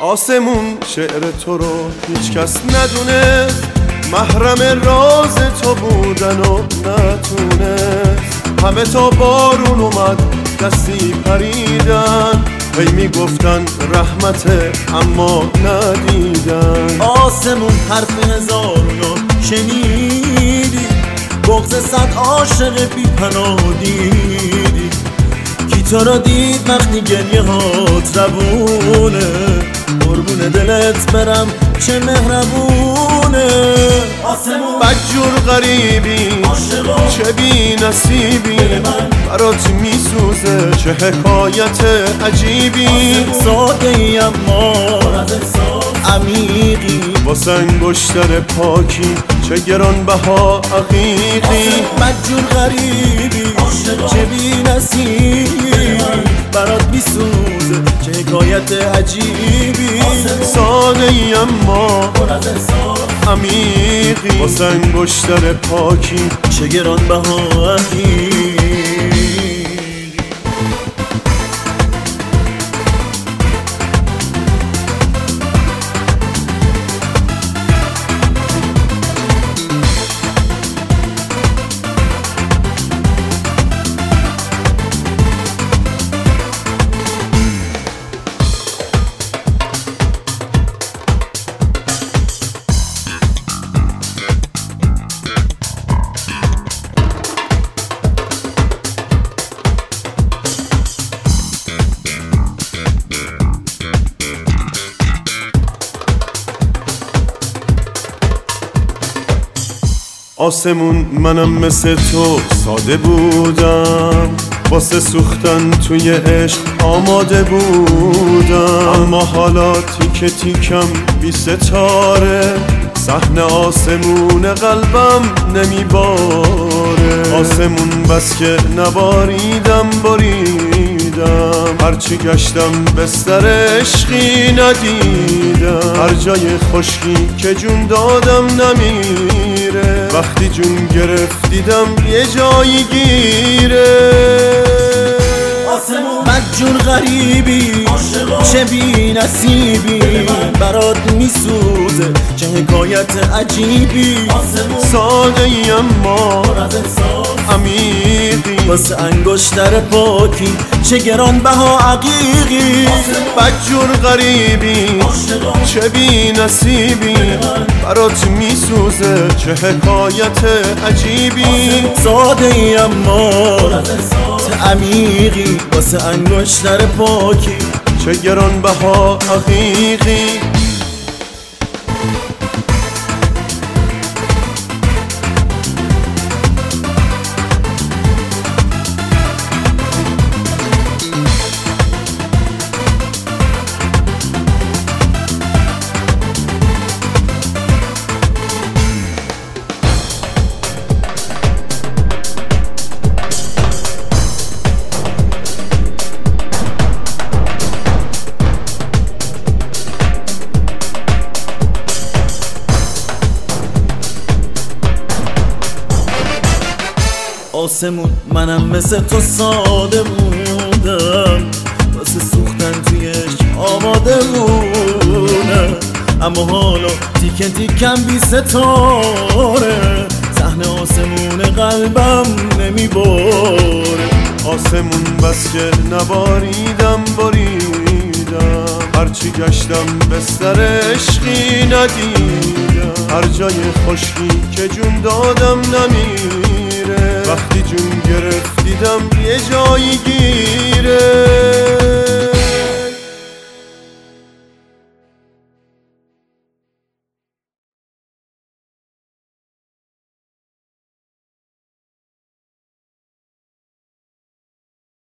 آسمون شعر تو رو هیچ کس ندونست، محرم راز تو بودن و نتونست. همه تا بارون اومد دستی پریدن، هی میگفتن رحمته اما ندیدن. آسمون حرف هزارونو شنیدی، بغض صد عاشق بی پناه دیدی. کی تو را دید وقتی گریه هات روونه، قربون دلت برم چه مهربونه. آسمون بدجور غریبی چه بی نصیبی، برات میسوزه چه حکایت عجیبی. ساده ای اما عمیقی، واسه انگشتر پاکی چه گرانبها عقیقی. بدجور غریبی چه بی نصیبی، برات میسوزه چه حکایت عجیبی. ساده ای اما عمیقی، واسه انگشتر پاکی چه گرانبها عقیقی. آسمون منم مثل تو ساده بودم، واسه سوختن توی عشق آماده بودم. اما حالا تیکه تیکم بی ستاره، صحنه آسمون قلبم نمیباره. آسمون بس که نباریدم باریدم، هرچی گشتم بستر عشقی ندیدم. هر جای خشکی که جون دادم نمیره، وقتی جون گرفت دیدم یه جایی گیره. بدجور غریبی چه بی نصیبی، برات میسوزه چه حکایت عجیبی. ساده ای اما عمیقی، واسه انگشتر پاکی چه گرانبها عقیقی. بدجور غریبی چه بی نصیبی، برات میسوزه چه حکایت عجیبی. ساده ای اما عمیقی، واسه انگشتر پاکی چه گرانبها عقیقی. آسمون منم مثل تو ساده بودم، واسه سوختن توی عشق آماده بودم. اما حالا تیکه تیکم بی ستاره، صحنه آسمون قلبم نمیباره. آسمون بس که نباریدم باریدم، هرچی گشتم بستر عشقی ندیدم. هر جای خشکی که جون دادم نمیره، وقتی جون گرفت دیدم یه جایی